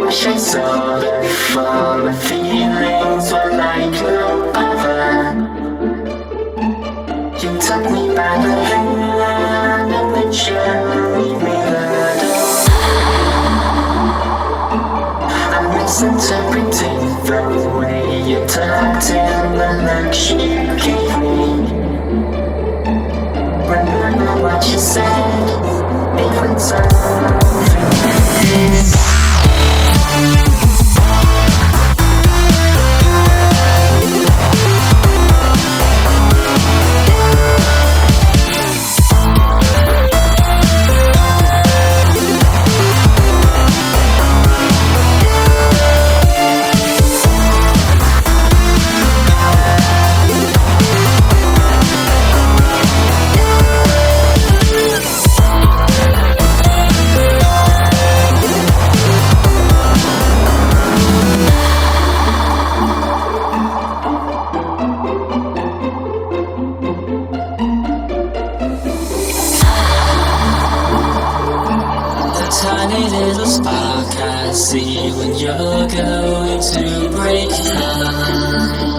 wish I saw before my feelings were like no other. You took me by the hand and then showed me the door. I'm misinterpreting the way you talked and the looks you gave me. Remember what you said, even something is. Tiny little spark I see when you're going to break down.